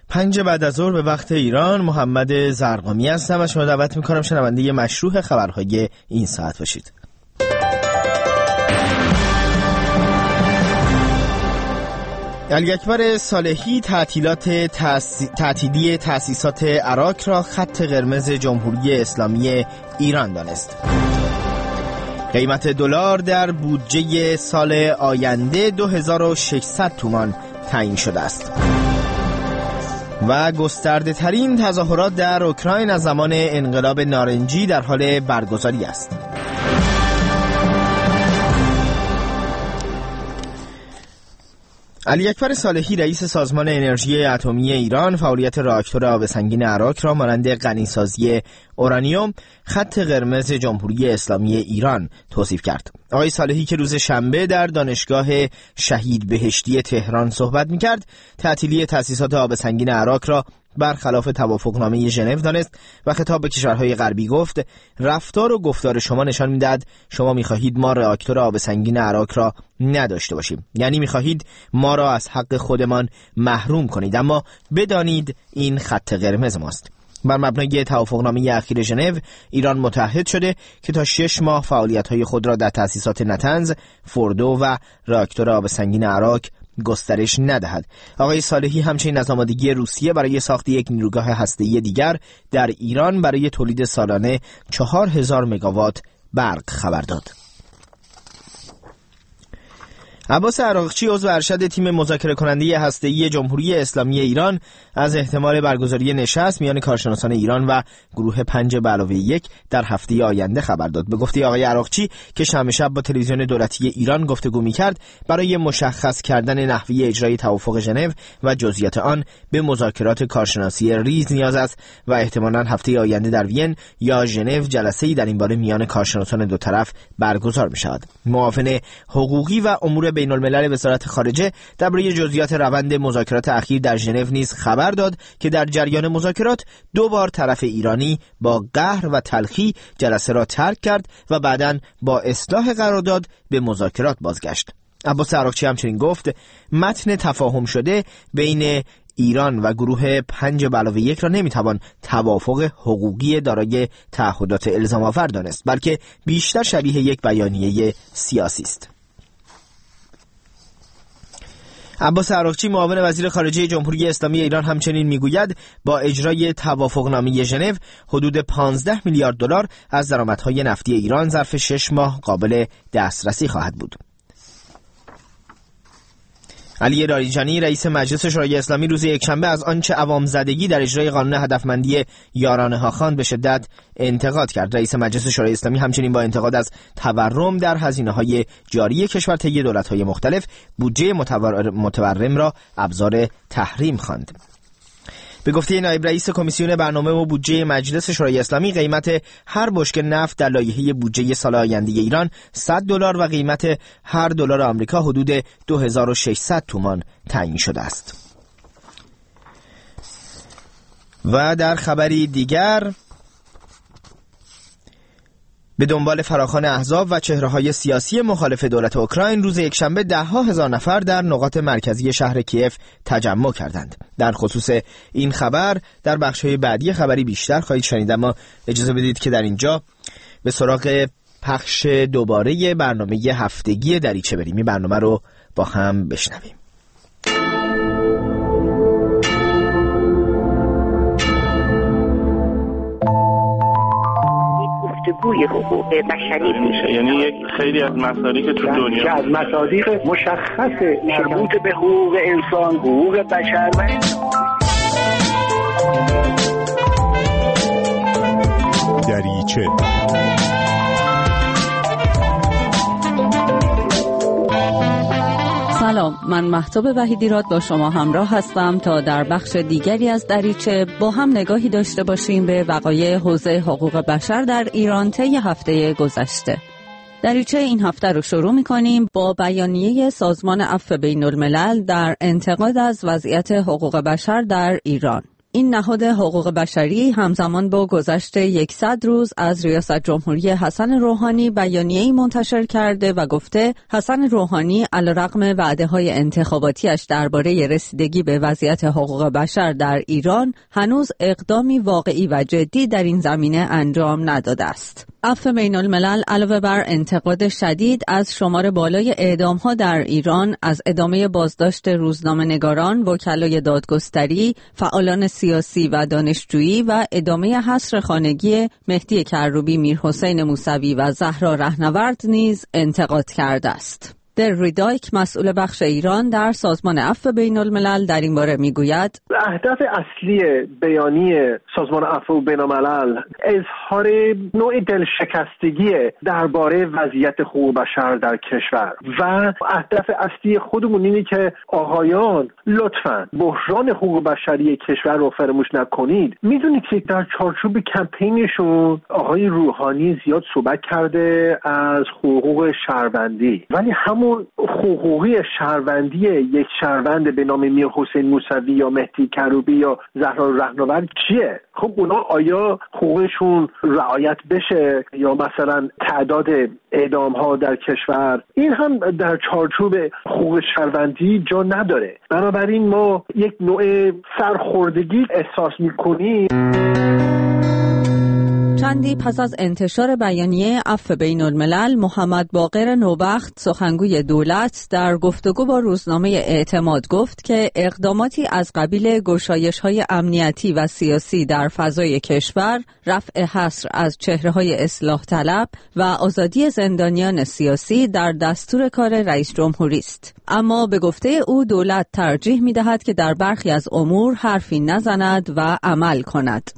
5 بعد از ظهر به وقت ایران. محمد زرقامی هستم و شما دعوت میکنم شنونده مشروع خبرهای این ساعت باشید. علی اکبر صالحی تعطیلی تأسیسات عراق را خط قرمز جمهوری اسلامی ایران دانست. قیمت دلار در بودجه سال آینده 2600 تومان تعیین شده است. و گسترده ترین تظاهرات در اوکراین از زمان انقلاب نارنجی در حال برگزاری است. علی اکبر صالحی رئیس سازمان انرژی اتمی ایران فعالیت راکتور آب سنگین عراق را مانند غنیسازی اورانیوم خط قرمز جمهوری اسلامی ایران توصیف کرد. آقای صالحی که روز شنبه در دانشگاه شهید بهشتی تهران صحبت می‌کرد، تعطیلی تأسیسات آب سنگین عراق را برخلاف توافقنامه ژنو دانست و خطاب به کشورهای غربی گفت: رفتار و گفتار شما نشان می‌دهد شما می‌خواهید ما راکتور آب سنگین عراق را نداشته باشیم، یعنی می‌خواهید ما را از حق خودمان محروم کنید، اما بدانید این خط قرمز ماست. بر مبنای توافقنامه اخیر ژنو، ایران متعهد شده که تا 6 ماه فعالیت‌های خود را در تأسیسات نتنز، فوردو و راکتور آب سنگین عراق گسترش ندهد. آقای صالحی همچنین از آمادگی روسیه برای ساخت یک نیروگاه هسته‌ای دیگر در ایران برای تولید سالانه 4000 مگاوات برق خبر داد. عباس عراقچی عضو ارشد تیم مذاکره کننده هسته‌ای جمهوری اسلامی ایران از احتمال برگزاری نشست میان کارشناسان ایران و گروه 5+1 در هفته آینده خبر داد. به گفته آقای عراقچی که شنبه شب با تلویزیون دولتی ایران گفتگو می‌کرد، برای مشخص کردن نحوه اجرای توافق ژنو و جزئیات آن به مذاکرات کارشناسی ریز نیاز است و احتمالاً هفته آینده در وین یا ژنو جلسه‌ای در این باره میان کارشناسان دو طرف برگزار می‌شود. معاون حقوقی و امور بین الملل وزارت خارجه درباره جزئیات روند مذاکرات اخیر در ژنو نیز خبر داد که در جریان مذاکرات 2 بار طرف ایرانی با قهر و تلخی جلسه را ترک کرد و بعداً با اصلاح قرارداد به مذاکرات بازگشت. عباس عراقچی همچنین گفت متن تفاهم شده بین ایران و گروه 5+1 را نمیتوان توافق حقوقی دارای تعهدات الزام آور دانست، بلکه بیشتر شبیه یک بیانیه سیاسی است. عباس عراقچی معاون وزیر خارجه جمهوری اسلامی ایران همچنین میگوید با اجرای توافقنامه ژنو حدود 15 میلیارد دلار از درآمدهای نفتی ایران ظرف 6 ماه قابل دسترسی خواهد بود. علی لاریجانی رئیس مجلس شورای اسلامی روز یکشنبه از آنچه عوام زدگی در اجرای قانون هدفمندی یارانه ها خواند به شدت انتقاد کرد. رئیس مجلس شورای اسلامی همچنین با انتقاد از تورم در هزینه‌های جاری کشور طی دولت‌های مختلف بودجه متورم را ابزار تحریم خواند. به گفته نایب رئیس کمیسیون برنامه و بودجه مجلس شورای اسلامی، قیمت هر بشکه نفت در لایحه بودجه سال آینده ایران $100 و قیمت هر دلار آمریکا حدود 2600 تومان تعیین شده است. و در خبری دیگر، به دنبال فراخوان احزاب و چهره‌های سیاسی مخالف دولت اوکراین روز یکشنبه 10,000 نفر در نقاط مرکزی شهر کیف تجمع کردند. در خصوص این خبر در بخش‌های بعدی خبری بیشتر خواهید شنید، اما اجازه بدید که در اینجا به سراغ پخش دوباره برنامه هفتگی دریچه بریم. این برنامه رو با هم بشنویم. گفتگوی حقوق بشری میشه، یعنی یک خیلی از مسائلی که تو دنیا که از مصادیق مشخص مربوط به حقوق انسان، حقوق بشر و دریچه. سلام، من مهتاب وحیدیراد با شما همراه هستم تا در بخش دیگری از دریچه با هم نگاهی داشته باشیم به وقایع حوزه حقوق بشر در ایران طی هفته گذشته. دریچه این هفته رو شروع می‌کنیم با بیانیه سازمان عفو بین‌الملل در انتقاد از وضعیت حقوق بشر در ایران. این نهاد حقوق بشری همزمان با گذشت 100 روز از ریاست جمهوری حسن روحانی بیانیه‌ای منتشر کرده و گفته حسن روحانی علیرغم وعده‌های انتخاباتیش درباره رسیدگی به وضعیت حقوق بشر در ایران هنوز اقدامی واقعی و جدی در این زمینه انجام نداده است. عفو بین الملل علاوه بر انتقاد شدید از شمار بالای اعدام‌ها در ایران، از ادامه بازداشت روزنامه‌نگاران، وکلای دادگستری، فعالان سیاسی و دانشجویی و ادامه حصر خانگی مهدی کروبی، میرحسین موسوی و زهرا رهنورد نیز انتقاد کرده است. در ریدایک مسئول بخش ایران در سازمان عفو بین الملل در این باره میگوید اهداف اصلی بیانیه سازمان عفو بین الملل اظهار نوع دلشکستگی درباره وضعیت حقوق بشر در کشور و اهداف اصلی خودمون اینه که آقایان لطفاً بحران حقوق بشری کشور رو فراموش نکنید. میدونید که در چارچوب کمپینشون آقای روحانی زیاد صحبت کرده از حقوق شهروندی، ولی همون حقوقی شهروندی یک شهروند به نام میرحسین موسوی یا مهدی کروبی یا زهرا رهنورد چیه؟ خب اونا آیا حقوقشون رعایت بشه یا مثلا تعداد اعدام ها در کشور؟ این هم در چارچوب حقوق شهروندی جا نداره. بنابراین ما یک نوع سرخوردگی احساس میکنیم. چندی پس از انتشار بیانیه عفو بین الملل، محمد باقر نوبخت سخنگوی دولت در گفتگو با روزنامه اعتماد گفت که اقداماتی از قبیل گشایش‌های امنیتی و سیاسی در فضای کشور، رفع حصر از چهره‌های اصلاح طلب و آزادی زندانیان سیاسی در دستور کار رئیس جمهوری است. اما به گفته او دولت ترجیح می‌دهد که در برخی از امور حرفی نزند و عمل کند.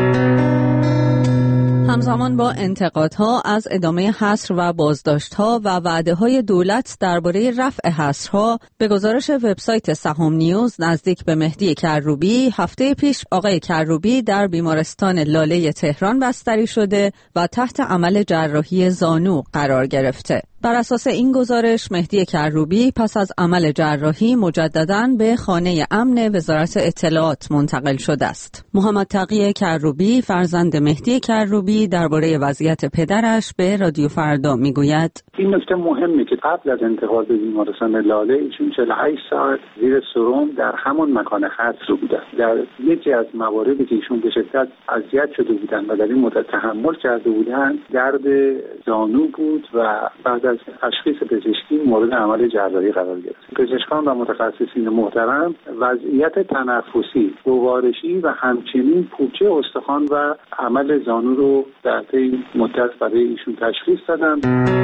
همزمان با انتقادها از ادامه حصر و بازداشت‌ها و وعده‌های دولت درباره رفع حصرها، به گزارش وبسایت سهام نیوز نزدیک به مهدی کروبی، هفته پیش آقای کروبی در بیمارستان لاله تهران بستری شده و تحت عمل جراحی زانو قرار گرفته. بر اساس این گزارش مهدی کروبی پس از عمل جراحی مجدداً به خانه امن وزارت اطلاعات منتقل شده است. محمد تقی کروبی فرزند مهدی کروبی درباره وضعیت پدرش به رادیو فردا میگوید این نکته مهمه که قبل از انتقال به بیمارستان لاله ایشون 48 ساعت زیر سرم در همون مکان حصر بودن. در یکی از مواردی که ایشون به شدت اذیت شده بودن و در این مدت تحمل کرده بودن درد زانو بود و بعد از تشخیص پزشکی مورد عمل جراحی قرار گرفت. پزشکان و متخصصین محترم وضعیت تنفسی، گوارشی و همچنین پوچه استخوان و عمل زانو رو در طی مدت برای ایشون تشخیص دادن.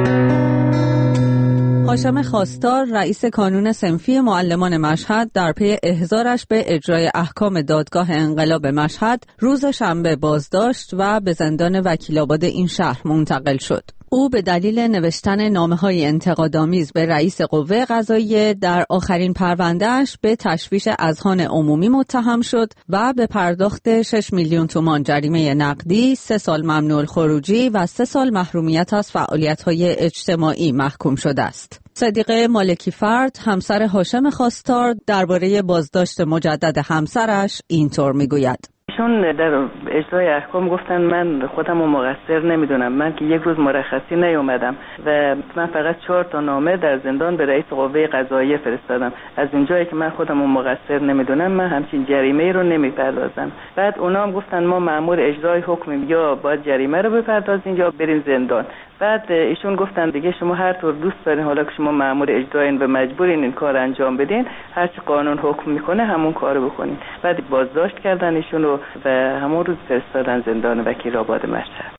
هاشم خواستار رئیس کانون صنفی معلمان مشهد در پی احضارش به اجرای احکام دادگاه انقلاب مشهد روز شنبه بازداشت و به زندان وکیل‌آباد این شهر منتقل شد. او به دلیل نوشتن نامه‌های انتقادآمیز به رئیس قوه قضاییه در آخرین پرونده‌اش به تشویش اذهان عمومی متهم شد و به پرداخت 6 میلیون تومان جریمه نقدی، 3 سال ممنوع الخروجی و 3 سال محرومیت از فعالیت‌های اجتماعی محکوم شده است. صدیقه مالکی فرد، همسر هاشم خواستار، درباره بازداشت مجدد همسرش اینطور میگوید: ایشون در اجرای احکام گفتن من خودم رو مقصر نمیدونم، من که یک روز مرخصی نیومدم و من فقط 4 تا نامه در زندان به رئیس قوه قضاییه فرستادم. از اونجایی که من خودم رو مقصر نمیدونم من همچین جریمه رو نمیپردازم. بعد اونا هم گفتن ما مأمور اجرای حکمیم، یا باید جریمه رو بپردازین یا برین زندان. بعد ایشون گفتن دیگه شما هر طور دوست دارین، حالا که شما مأمور اجرایین و مجبورین این کار انجام بدین، هر چی قانون حکم میکنه همون کارو بکنین. بعد بازداشت کردن ایشون رو و همون روز فرستادن زندان وکیل‌آباد مشهد.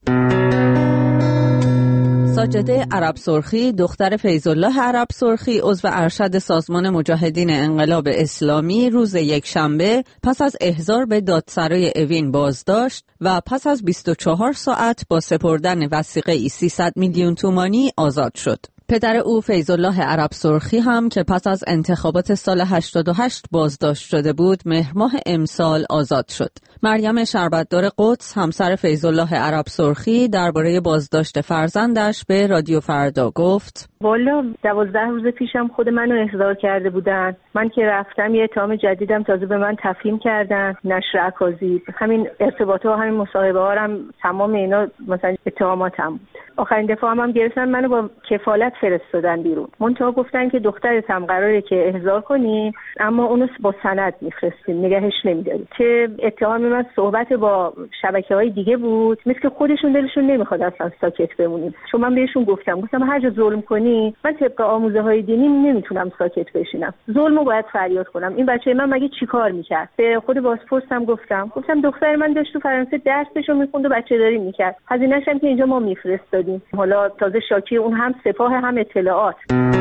ساجده عرب سرخی، دختر فیض‌الله عرب سرخی، عضو ارشد سازمان مجاهدین انقلاب اسلامی، روز یکشنبه پس از احضار به دادسرای اوین بازداشت و پس از 24 ساعت با سپردن وثیقه‌ای 300 میلیون تومانی آزاد شد. پدر او فیض‌الله عرب سرخی هم که پس از انتخابات سال 88 بازداشت شده بود، مهر ماه امسال آزاد شد. مریم شربتدار قدس همسر فیض‌الله عرب سرخی درباره بازداشت فرزندش به رادیو فردا گفت: والا 12 روز پیشم خود منو احضار کرده بودن. من که رفتم یه اتهام جدیدم تازه به من تفهیم کردن، نشر اکاذیب. همین ارتباطات و همین مصاحبه ها هم تمام اینا مثلا اتهاماتم بود. آخرین دفعه هم گرفتن منو با کفالت فرستادن بیرون. منتها گفتن که دخترت هم قراره که احضار کنیم، اما اونو با سند میفرستیم، نگهش نمیداریم. که اتهام من صحبت با شبکه‌های دیگه بود، مثل که خودشون دلشون نمیخواد اصلا ساکت بمونیم. چون من بهشون گفتم هر جا ظلم کنی، من طبق آموزه‌های دینی نمیتونم ساکت بشینم. ظلمو باید فریاد کنم. این بچه من مگه چیکار میکرد؟ به خود بازپرسم گفتم دختر من داشت تو فرانسه درسشو میخوند و بچه داری میکرد. هزینه‌اش هم که اینجا ما میفرستادیم. حالا تازه شاکی اون هم سپاه هم اطلاعات.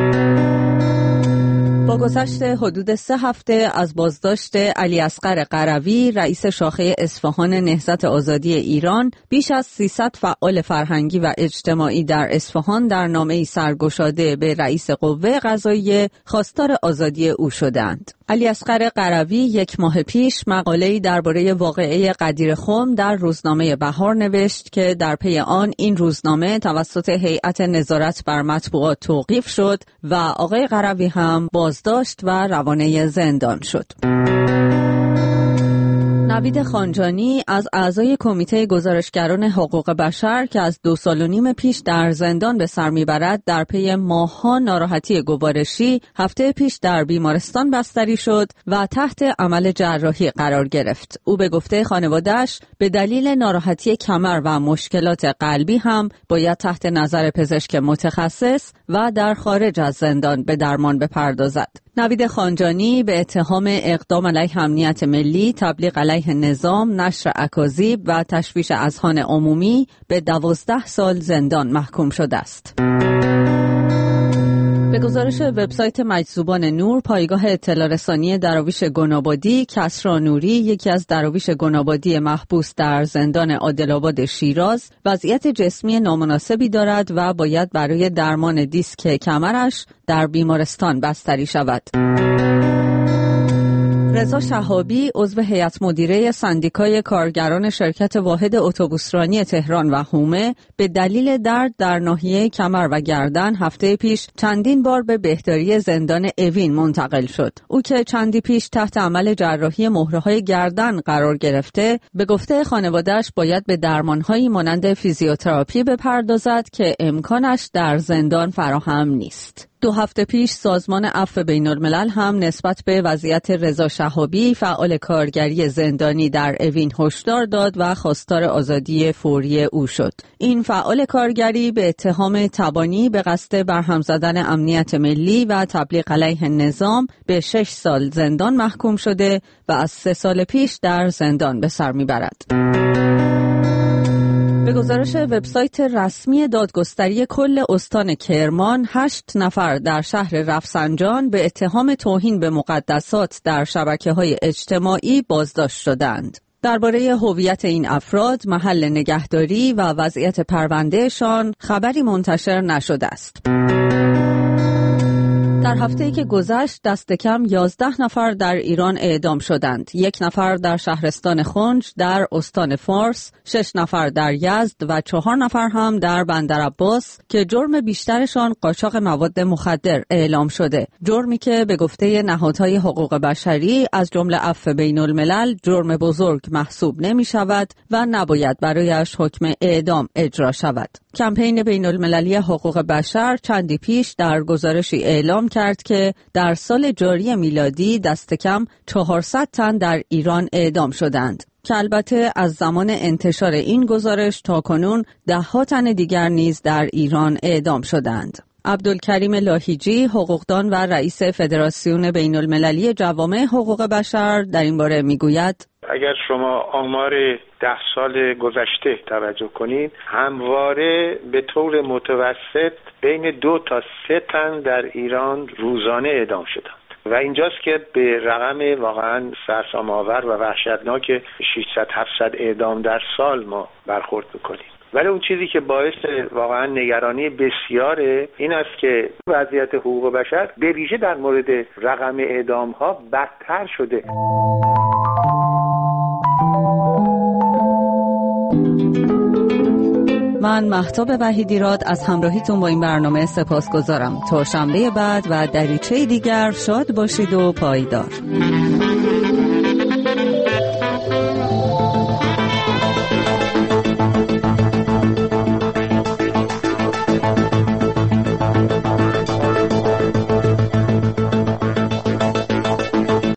با گذشت حدود 3 هفته از بازداشت علی اصغر قروی، رئیس شاخه اصفهان نهضت آزادی ایران، بیش از 300 فعال فرهنگی و اجتماعی در اصفهان در نامه‌ای سرگشاده به رئیس قوه قضاییه خواستار آزادی او شدند. علی اصغر قروی 1 ماه پیش مقاله‌ای درباره واقعه قدیرخم در روزنامه بهار نوشت که در پی آن این روزنامه توسط هیئت نظارت بر مطبوعات توقیف شد و آقای قروی هم بازداشت و روانه زندان شد. نوید خانجانی از اعضای کمیته گزارشگران حقوق بشر که از 2 سال و نیم پیش در زندان به سر میبرد در پی ماه‌ها ناراحتی گوارشی، هفته پیش در بیمارستان بستری شد و تحت عمل جراحی قرار گرفت. او به گفته خانواده‌اش به دلیل ناراحتی کمر و مشکلات قلبی هم باید تحت نظر پزشک متخصص و در خارج از زندان به درمان بپردازد. نوید خانجانی به اتهام اقدام علیه امنیت ملی، تبلیغ علیه نظام، نشر اکاذیب و تشویش اذهان عمومی به 12 سال زندان محکوم شده است. به گزارش وبسایت مجذوبان نور، پایگاه اطلاع رسانی دراویش گنابادی، کسری نوری، یکی از دراویش گنابادی محبوس در زندان عادل‌آباد شیراز، وضعیت جسمی نامناسبی دارد و باید برای درمان دیسک کمرش در بیمارستان بستری شود. رضا شهابی، عضو هیئت مدیره سندیکای کارگران شرکت واحد اتوبوسرانی تهران و حومه، به دلیل درد در ناحیه کمر و گردن هفته پیش چندین بار به بهداری زندان اوین منتقل شد. او که چندی پیش تحت عمل جراحی مهره‌های گردن قرار گرفته، به گفته خانواده‌اش باید به درمان‌هایی مانند فیزیوتراپی بپردازد که امکانش در زندان فراهم نیست. 2 هفته پیش سازمان عفو بین‌الملل هم نسبت به وضعیت رضا شهابی، فعال کارگری زندانی در اوین، هشدار داد و خواستار آزادی فوری او شد. این فعال کارگری به اتهام تبانی به قصد برهم زدن امنیت ملی و تبلیغ علیه نظام به 6 سال زندان محکوم شده و از 3 سال پیش در زندان به سر میبرد. به گزارش وبسایت رسمی دادگستری کل استان کرمان، 8 نفر در شهر رفسنجان به اتهام توهین به مقدسات در شبکه‌های اجتماعی بازداشت شدند. درباره هویت این افراد، محل نگهداری و وضعیت پروندهشان خبری منتشر نشده است. در هفته‌ای که گذشت دست کم 11 نفر در ایران اعدام شدند. 1 نفر در شهرستان خنج در استان فارس، 6 نفر در یزد و 4 نفر هم در بندرعباس که جرم بیشترشان قاچاق مواد مخدر اعلام شده. جرمی که به گفته نهادهای حقوق بشری از جمله عفو بین‌الملل جرم بزرگ محسوب نمی شود و نباید برایش حکم اعدام اجرا شود. کمپین بین‌المللی حقوق بشر چندی پیش در گزارشی اعلام کرد که در سال جاری میلادی دست کم 400 تن در ایران اعدام شدند که البته از زمان انتشار این گزارش تا کنون 10 تن دیگر نیز در ایران اعدام شدند. عبدالکریم لاهیجی، حقوقدان و رئیس فدراسیون بین‌المللی جوامع حقوق بشر در این باره میگوید: اگر شما آمار 10 سال گذشته توجه کنید، همواره به طور متوسط بین 2 تا 3 تن در ایران روزانه اعدام شدند و اینجاست که به رقم واقعا سرسام‌آور و وحشتناک 600-700 اعدام در سال ما برخورد می‌کنیم. ولی اون چیزی که باعث واقعا نگرانی بسیاره این است که وضعیت حقوق بشر به ویژه در مورد رقم اعدام‌ها بدتر شده. من مهتاب وحیدیراد از همراهیتون با این برنامه سپاسگزارم. تا شنبه بعد و دریچه دیگر شاد باشید و پایدار.